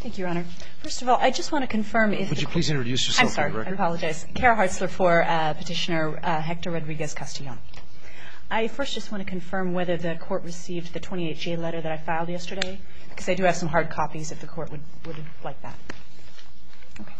Thank you, Your Honor. First of all, I just want to confirm if... Would you please introduce yourself for the record? I'm sorry, I apologize. Kara Hartzler for Petitioner Hector Rodriguez-Castillon. I first just want to confirm whether the Court received the 28J letter that I filed yesterday, because I do have some hard copies if the Court would like that. Okay.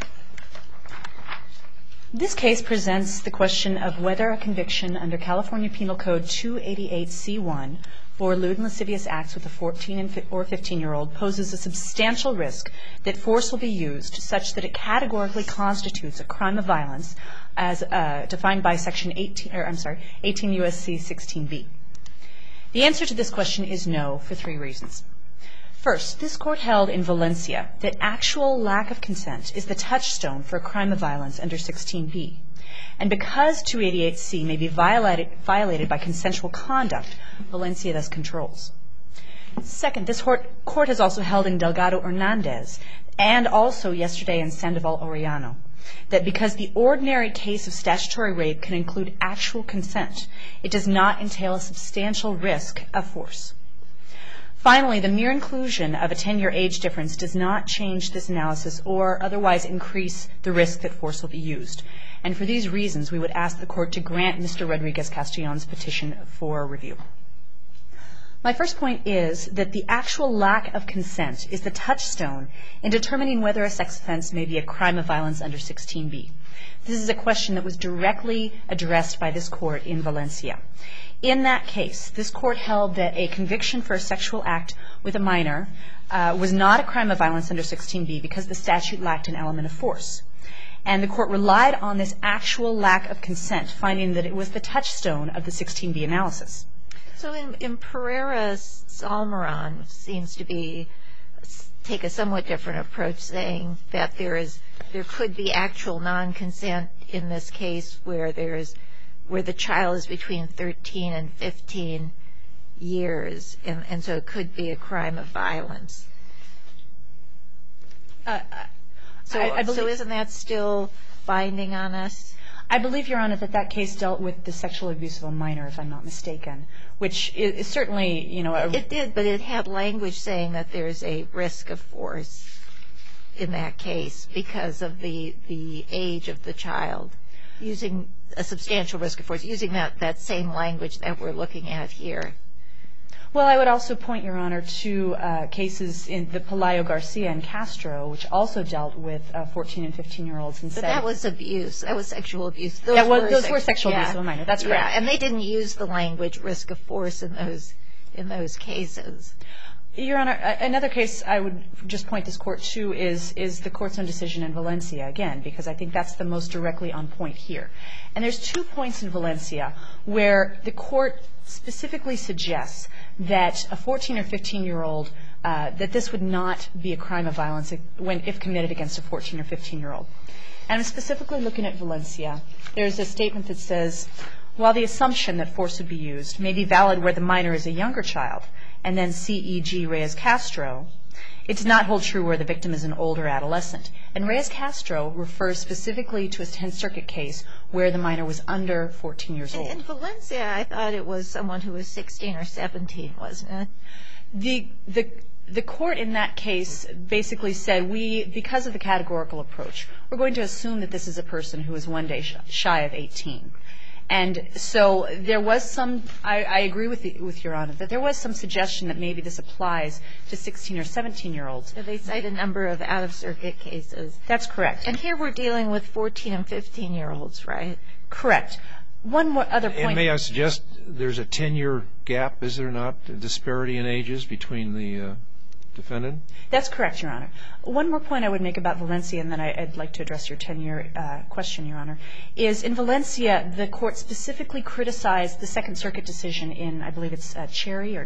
This case presents the question of whether a conviction under California Penal Code 288C1 for lewd and lascivious acts with a 14 or 15-year-old poses a substantial risk that force will be used such that it categorically constitutes a crime of violence as defined by Section 18 U.S.C. 16b. The answer to this question is no for three reasons. First, this Court held in Valencia that actual lack of consent is the touchstone for a crime of violence under 16b. And because 288C may be violated by consensual conduct, Valencia thus controls. Second, this Court has also held in Delgado Hernandez and also yesterday in Sandoval Orellano that because the ordinary case of statutory rape can include actual consent, it does not entail a substantial risk of force. Finally, the mere inclusion of a 10-year age difference does not change this analysis or otherwise increase the risk that force will be used. And for these reasons, we would ask the Court to grant Mr. Rodriguez-Castillon's petition for review. My first point is that the actual lack of consent is the touchstone in determining whether a sex offense may be a crime of violence under 16b. This is a question that was directly addressed by this Court in Valencia. In that case, this Court held that a conviction for a sexual act with a minor was not a crime of violence under 16b because the statute lacked an element of force. And the Court relied on this actual lack of consent, finding that it was the touchstone of the 16b analysis. So in Pereira-Salmeron seems to be take a somewhat different approach, saying that there could be actual non-consent in this case where the child is between 13 and 15 years, and so it could be a crime of violence. So isn't that still binding on us? I believe, Your Honor, that case dealt with the sexual abuse of a minor, if I'm not mistaken, which is certainly, It did, but it had language saying that there's a risk of force in that case because of the age of the child, using a substantial risk of force, using that same language that we're looking at here. Well, I would also point, Your Honor, to cases in the Pelayo Garcia and Castro, which also dealt with 14 and 15-year-olds and said... But that was abuse. That was sexual abuse. Those were sexual abuse of a minor. That's correct. Yeah, and they didn't use the language risk of force in those cases. Your Honor, another case I would just point this Court to is the Court's own decision in Valencia, again, because I think that's the most directly on point here. And there's 2 points in Valencia where the Court specifically suggests that a 14 or 15-year-old, that this would not be a crime of violence if committed against a 14 or 15-year-old. And I'm specifically looking at Valencia. There's a statement that says, while the assumption that force would be used may be valid where the minor is a younger child, and then C.E.G. Reyes-Castro, it does not hold true where the victim is an older adolescent. And Reyes-Castro refers specifically to a 10th Circuit case where the minor was under 14 years old. In Valencia, I thought it was someone who was 16 or 17, wasn't it? The Court in that case basically said, because of the categorical approach, we're going to assume that this is a person who is one day shy of 18. And so there was some, I agree with Your Honor, that there was some suggestion that maybe this applies to 16 or 17-year-olds. So they cite a number of out-of-circuit cases. That's correct. And here we're dealing with 14 and 15-year-olds, right? Correct. One more other point. And may I suggest there's a 10-year gap, is there not, a disparity in ages between the defendant? That's correct, Your Honor. One more point I would make about Valencia, and then I'd like to address your 10-year question, Your Honor, is in Valencia, the Court specifically criticized the Second Circuit decision in, I believe it's Cherry.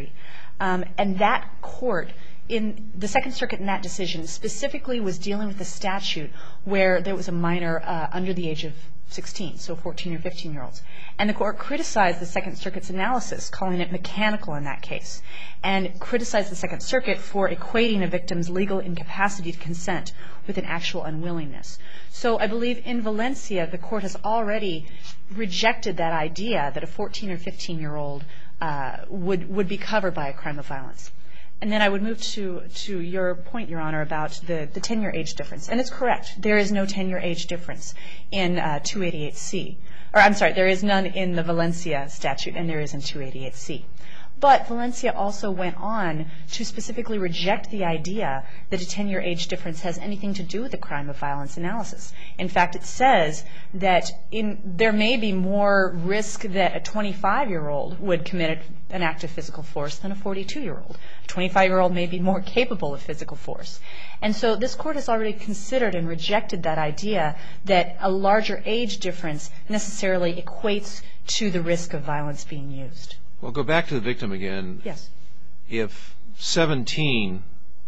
And that court, in the Second Circuit in that decision, specifically was dealing with a statute where there was a minor under the age of 16, so 14 or 15-year-olds. And the Court criticized the Second Circuit's analysis, calling it mechanical in that case, and criticized the Second Circuit for equating a victim's legal incapacity to consent with an actual unwillingness. So I believe in Valencia, the Court has already rejected that idea that a 14 or 15-year-old would be covered by a crime of violence. And then I would move to your point, Your Honor, about the 10-year age difference. And it's correct. There is no 10-year age difference in 288C. Or I'm sorry, there is none in the Valencia statute, and there is in 288C. But Valencia also went on to specifically reject the idea that a 10-year age difference has anything to do with the crime of violence analysis. In fact, it says that there may be more risk that a 25-year-old would commit an act of physical force than a 42-year-old. A 25-year-old may be more capable of physical force. And so this Court has already considered and rejected that idea that a larger age difference necessarily equates to the risk of violence being used. Well, go back to the victim again. Yes. If 17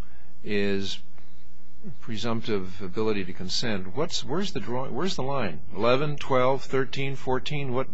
is presumptive ability to consent, where's the line? 11, 12, 13, 14? Where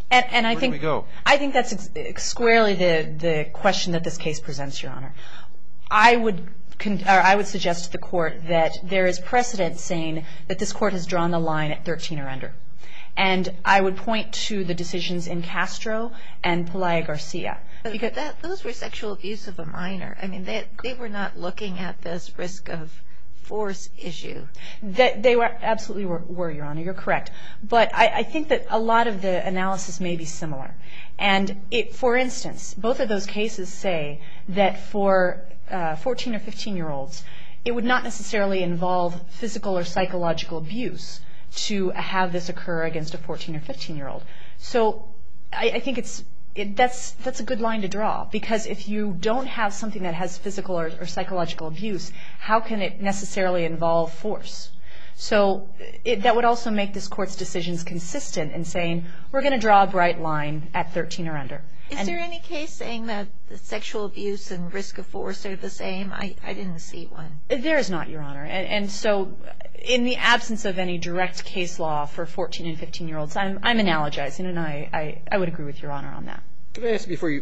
do we go? I think that's squarely the question that this case presents, Your Honor. I would suggest to the Court that there is precedent saying that this Court has drawn the line at 13 or under. And I would point to the decisions in Castro and Pelaya Garcia. But those were sexual abuse of a minor. I mean, they were not looking at this risk of force issue. They were absolutely were, Your Honor. You're correct. But I think that a lot of the analysis may be similar. And for instance, both of those cases say that for 14 or 15-year-olds, it would not necessarily involve physical or psychological abuse to have this occur against a 14 or 15-year-old. So I think that's a good line to draw, because if you don't have something that has physical or psychological abuse, how can it necessarily involve force? So that would also make this Court's decisions consistent in saying we're going to draw a bright line at 13 or under. Is there any case saying that the sexual abuse and risk of force are the same? I didn't see one. There is not, Your Honor. And so in the absence of any direct case law for 14 and 15-year-olds, I'm analogizing, and I would agree with Your Honor on that. Can I ask before you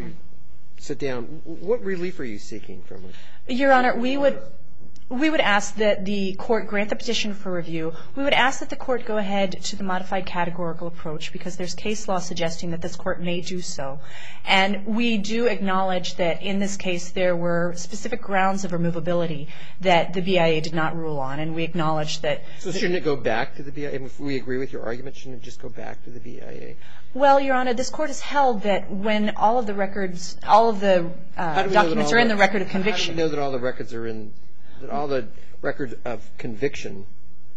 sit down, what relief are you seeking from us? Your Honor, we would ask that the Court grant the petition for review. We would ask that the Court go ahead to the modified categorical approach, because there's case law suggesting that this Court may do so. And we do acknowledge that in this case there were specific grounds of removability that the BIA did not rule on, and we acknowledge that. So shouldn't it go back to the BIA? If we agree with your argument, shouldn't it just go back to the BIA? Well, Your Honor, this Court has held that when all of the records, all of the documents are in the record of conviction. How do we know that all the records are in? That all the records of conviction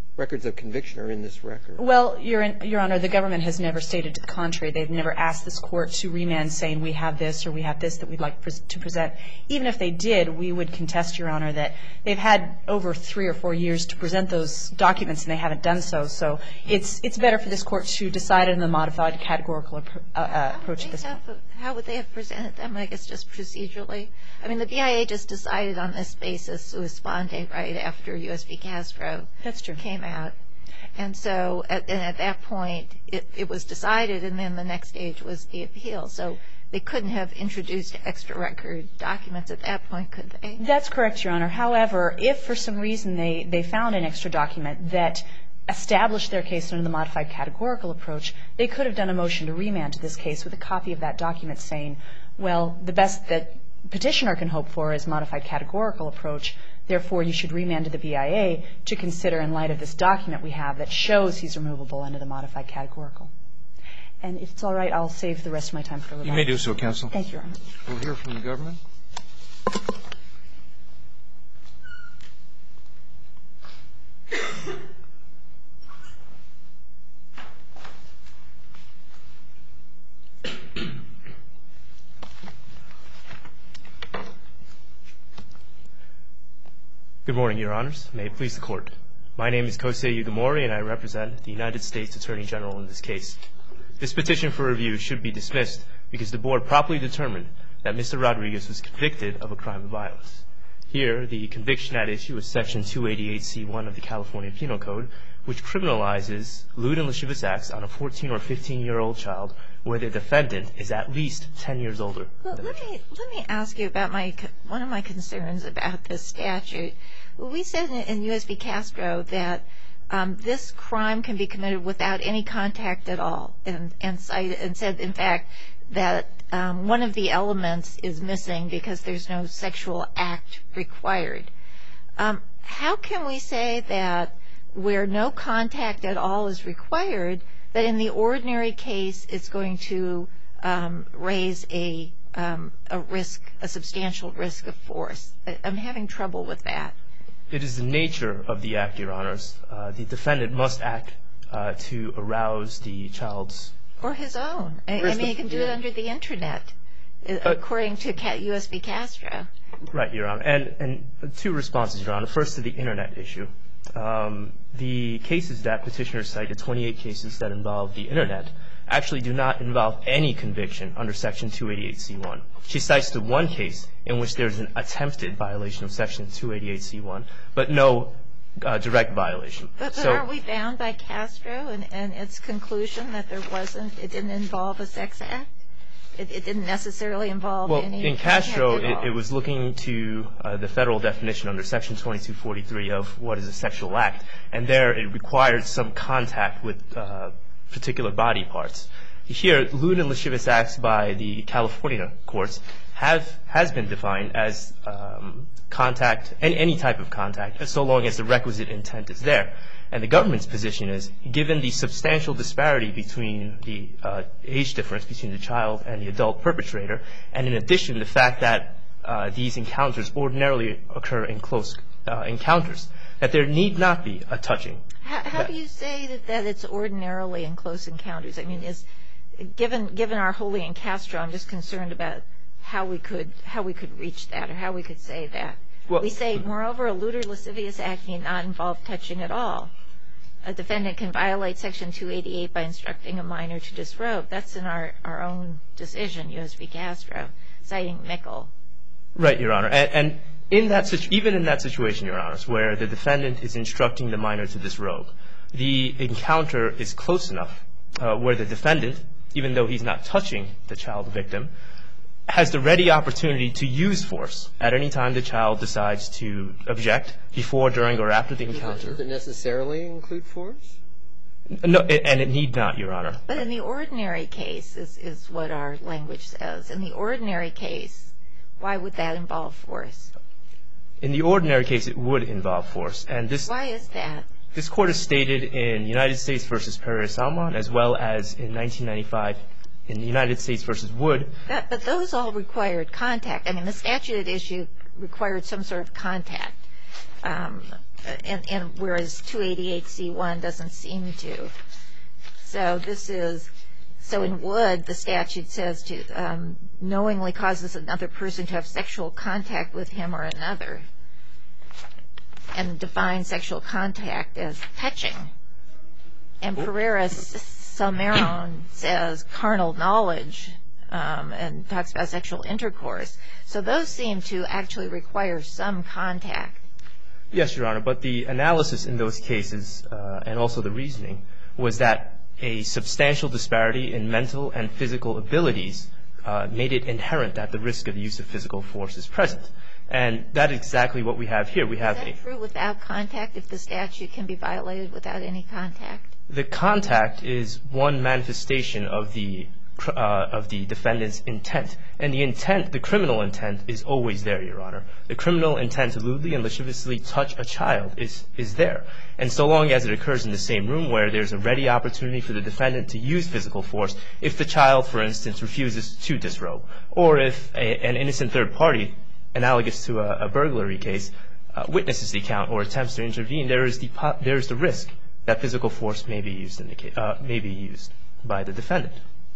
are in this record? Well, Your Honor, the government has never stated to the contrary. They've never asked this Court to remand saying we have this or we have this that we'd like to present. Even if they did, we would contest, Your Honor, that they've had over 3 or 4 years to present those documents and they haven't done so. So it's better for this Court to decide on the modified categorical approach at this point. How would they have presented them, I guess, just procedurally? I mean, the BIA just decided on this basis sua sponte right after U.S. v. Castro came out. And so at that point, it was decided, and then the next stage was the appeal. So they couldn't have introduced extra record documents at that point, could they? That's correct, Your Honor. However, if for some reason they found an extra document that established their case under the modified categorical approach, they could have done a motion to remand to this case with a copy of that document saying, well, the best that petitioner can hope for is modified categorical approach. Therefore, you should remand to the BIA to consider in light of this document we have that shows he's removable under the modified categorical. And if it's all right, I'll save the rest of my time for rebuttal. You may do so, counsel. Thank you, Your Honor. We'll hear from the government. Good morning, Your Honors. May it please the Court. My name is Kosei Yugimori, and I represent the United States Attorney General in this case. This petition for review should be dismissed because the Board properly determined that Mr. Rodriguez was convicted of a crime of violence. Here, the conviction at issue is Section 288C1 of the California Penal Code, which criminalizes lewd and lascivious acts on a 14 or 15-year-old child where the defendant is at least 10 years older. Well, let me ask you about one of my concerns about this statute. We said in U.S. v. Castro that this crime can be committed without any contact at all, and said, in fact, that one of the elements is missing because there's no sexual act required. How can we say that where no contact at all is required, that in the ordinary case it's going to raise a risk, a substantial risk of force? I'm having trouble with that. It is the nature of the act, Your Honors. The defendant must act to arouse the child's... Or his own. I mean, he can do it under the Internet, according to U.S. v. Castro. Right, Your Honor. And two responses, Your Honor. First, to the Internet issue. The cases that petitioners cite, the 28 cases that involve the Internet, actually do not involve any conviction under Section 288C1. She cites the one case in which there's an attempted violation of Section 288C1, but no direct violation. But aren't we bound by Castro and its conclusion that it didn't involve a sex act? It didn't necessarily involve any... Well, in Castro, it was looking to the federal definition under Section 2243 of what is a sexual act, and there it required some contact with particular body parts. Here, lewd and lascivious acts by the California courts has been defined as contact, any type of contact, so long as the requisite intent is there. And the government's position is, given the substantial disparity between the age difference between the child and the adult perpetrator, and in addition, the fact that these encounters ordinarily occur in close encounters, that there need not be a touching. How do you say that it's ordinarily in close encounters? I mean, given our holding in Castro, I'm just concerned about how we could reach that, or how we could say that. Well, we say, moreover, a lewd or lascivious act need not involve touching at all. A defendant can violate Section 288 by instructing a minor to disrobe. That's in our own decision, U.S. v. Castro, citing Mickle. Right, Your Honor. And even in that situation, Your Honors, where the defendant is instructing the minor to disrobe, the encounter is close enough where the defendant, even though he's not touching the child victim, has the ready opportunity to use force at any time the child decides to object, before, during, or after the encounter. Does it necessarily include force? No, and it need not, Your Honor. But in the ordinary case, is what our language says. In the ordinary case, why would that involve force? In the ordinary case, it would involve force. And why is that? This Court has stated in United States v. Pereira-Salmon, as well as in 1995 in the United States v. Wood. But those all required contact. I mean, the statute at issue required some sort of contact, and whereas 288C1 doesn't seem to. So in Wood, the statute says to knowingly causes another person to have sexual contact with him or another, and defines sexual contact as touching. And Pereira-Salmon says carnal knowledge, and talks about sexual intercourse. So those seem to actually require some contact. Yes, Your Honor, but the analysis in those cases, and also the reasoning, was that a substantial disparity in mental and physical abilities made it inherent that the risk of the use of physical force is present. And that is exactly what we have here. Is that true without contact, if the statute can be violated without any contact? The contact is one manifestation of the defendant's intent. And the intent, the criminal intent, is always there, Your Honor. The criminal intent to lewdly and lasciviously touch a child is there. And so long as it occurs in the same room where there's a ready opportunity for the defendant to use physical force, if the child, for instance, refuses to disrobe, or if an innocent third party, analogous to a burglary case, witnesses the account or attempts to intervene, there is the risk that physical force may be used by the defendant.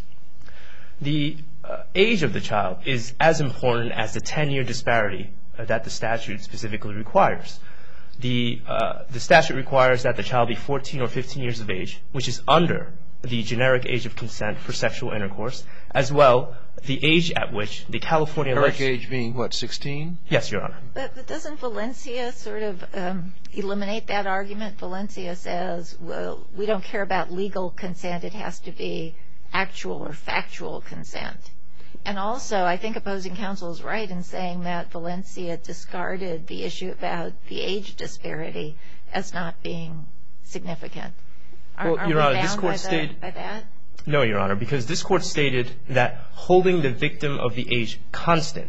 The age of the child is as important as the 10-year disparity that the statute specifically requires. The statute requires that the child be 14 or 15 years of age, which is under the generic age of consent for sexual intercourse, as well the age at which the California generic age being what, 16? Yes, Your Honor. But doesn't Valencia sort of eliminate that argument? Valencia says, well, we don't care about legal consent. It has to be actual or factual consent. And also, I think opposing counsel is right in saying that Valencia discarded the issue about the age disparity as not being significant. Aren't we bound by that? No, Your Honor, because this Court stated that holding the victim of the age constant,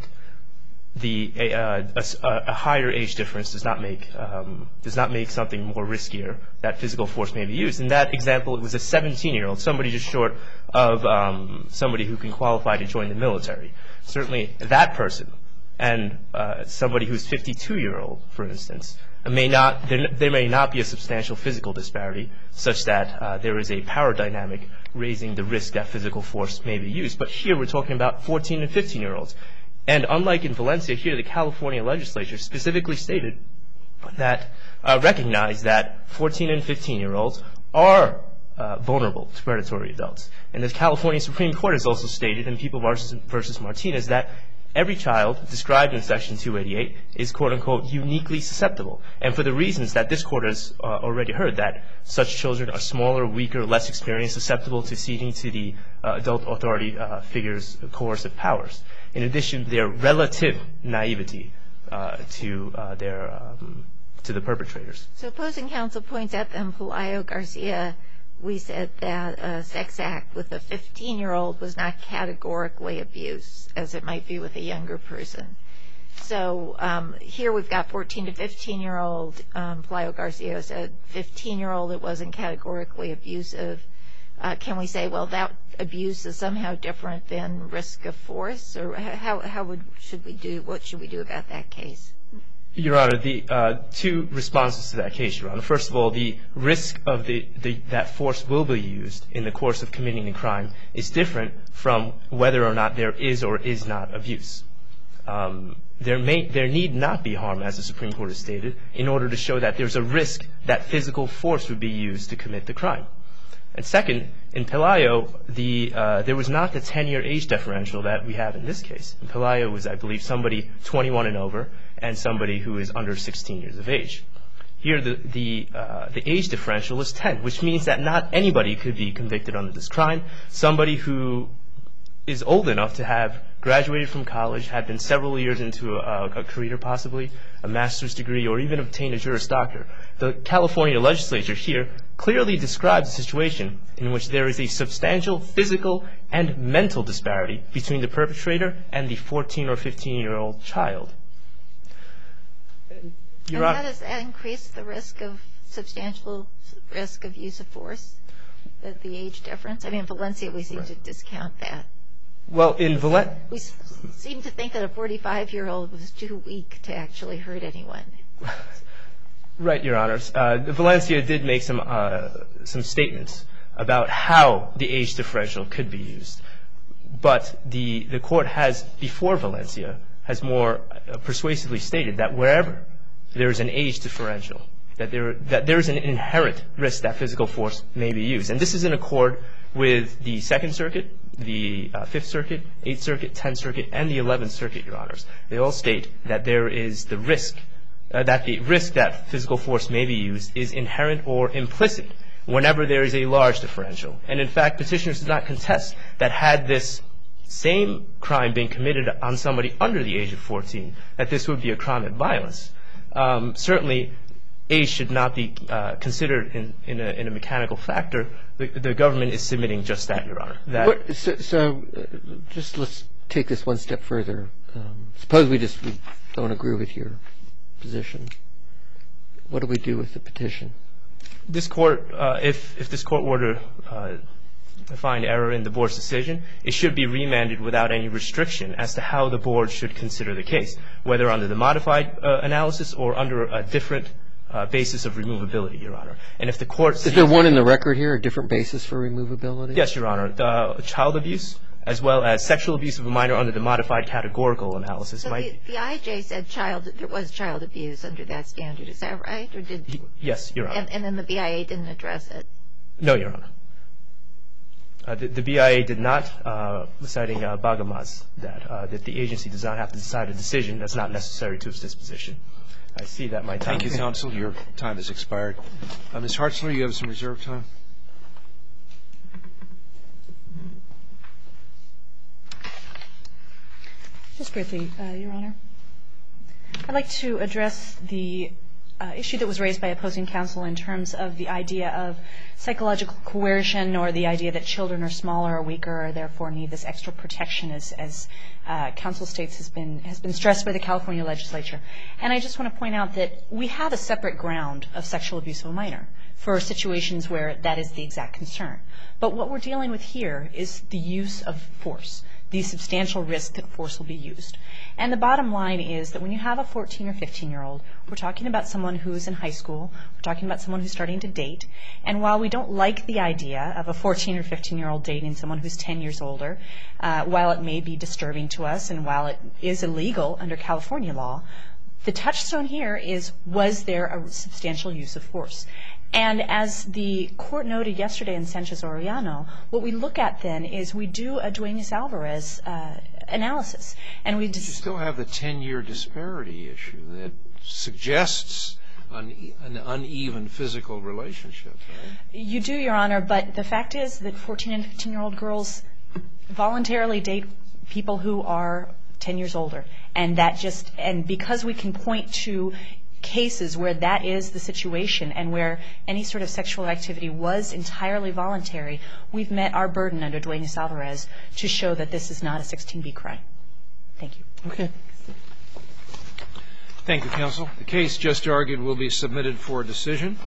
a higher age difference does not make something more riskier, that physical force may be used. In that example, it was a 17-year-old, somebody just short of somebody who can qualify to join the military. Certainly that person and somebody who's 52-year-old, for instance, there may not be a substantial physical disparity such that there is a power dynamic raising the risk that physical force may be used. But here we're talking about 14 and 15-year-olds. And unlike in Valencia, here the California legislature specifically stated that recognized that 14 and 15-year-olds are vulnerable to predatory adults. And the California Supreme Court has also stated in People v. Martinez that every child described in Section 288 is, quote-unquote, uniquely susceptible. And for the reasons that this Court has already heard, that such children are smaller, weaker, less experienced, susceptible to ceding to the adult authority figures' coercive powers. In addition, their relative naivety to the perpetrators. So opposing counsel points out that in Pelayo-Garcia, we said that a sex act with a 15-year-old was not categorically abuse, as it might be with a younger person. So here we've got 14 to 15-year-old. Pelayo-Garcia said 15-year-old, it wasn't categorically abusive. Can we say, well, that abuse is somehow different than risk of force? Or what should we do about that case? Your Honor, the two responses to that case, Your Honor. First of all, the risk of that force will be used in the course of committing a crime is different from whether or not there is or is not abuse. There need not be harm, as the Supreme Court has stated, in order to show that there's a risk that physical force would be used to commit the crime. And second, in Pelayo, there was not the 10-year age differential that we have in this case. In Pelayo, it was, I believe, somebody 21 and over and somebody who is under 16 years of age. Here, the age differential is 10, which means that not anybody could be convicted under this crime. Somebody who is old enough to have graduated from college, had been several years into a career possibly, a master's degree, or even obtained a Juris Doctor. The California legislature here clearly describes a situation in which there is a substantial physical and mental disparity between the perpetrator and the 14 or 15-year-old child. And how does that increase the substantial risk of use of force, the age difference? I mean, in Valencia, we seem to discount that. Well, in Valencia... We seem to think that a 45-year-old was too weak to actually hurt anyone. Right, Your Honors. Valencia did make some statements about how the age differential could be used. But the court has, before Valencia, has more persuasively stated that wherever there is an age differential, that there is an inherent risk that physical force may be used. And this is in accord with the Second Circuit, the Fifth Circuit, Eighth Circuit, Tenth Circuit, and the 11th Circuit, Your Honors. They all state that there is the risk, that the risk that physical force may be used is inherent or implicit whenever there is a large differential. And in fact, petitioners do not contest that had this same crime been committed on somebody under the age of 14, that this would be a crime of violence. Certainly, age should not be considered in a mechanical factor. The government is submitting just that, Your Honor. So just let's take this one step further. Suppose we don't agree with your position. What do we do with the petition? This court, if this court were to find error in the board's decision, it should be remanded without any restriction as to how the board should consider the case, whether under the modified analysis or under a different basis of removability, Your Honor. And if the court sees... Is there one in the record here, a different basis for removability? Yes, Your Honor. Child abuse, as well as sexual abuse of a minor under the modified categorical analysis. So the IJ said there was child abuse under that standard. Is that right? Or yes, Your Honor. And then the BIA didn't address it? No, Your Honor. The BIA did not, citing Bagamas, that the agency does not have to decide a decision that's not necessary to its disposition. I see that my time is up. Thank you, counsel. Your time has expired. Ms. Hartzler, you have some reserved time. Just briefly, Your Honor. I'd like to address the issue that was raised by opposing counsel in terms of the idea of psychological coercion or the idea that children are smaller or weaker or therefore need this extra protection as counsel states has been stressed by the California legislature. And I just want to point out that we have a separate ground of sexual abuse of a minor for situations where that is the exact concern. But what we're dealing with here is the use of force, the substantial risk that force will be used. And the bottom line is that when you have a 14 or 15-year-old, we're talking about someone who's in high school, we're talking about someone who's starting to date, and while we don't like the idea of a 14 or 15-year-old dating someone who's 10 years older, while it may be disturbing to us and while it is illegal under California law, the touchstone here is, was there a substantial use of force? And as the court noted yesterday in Sanchez-Orellano, what we look at then is we do a Duenas-Alvarez analysis. And we You still have the 10-year disparity issue that suggests an uneven physical relationship, right? You do, Your Honor, but the fact is that 14 and 15-year-old girls voluntarily date people who are 10 years older. And because we can point to cases where that is the situation and where any sort of sexual activity was entirely voluntary, we've met our burden under Duenas-Alvarez to show that this is not a 16B crime. Thank you. Okay. Thank you, counsel. The case just argued will be submitted for decision.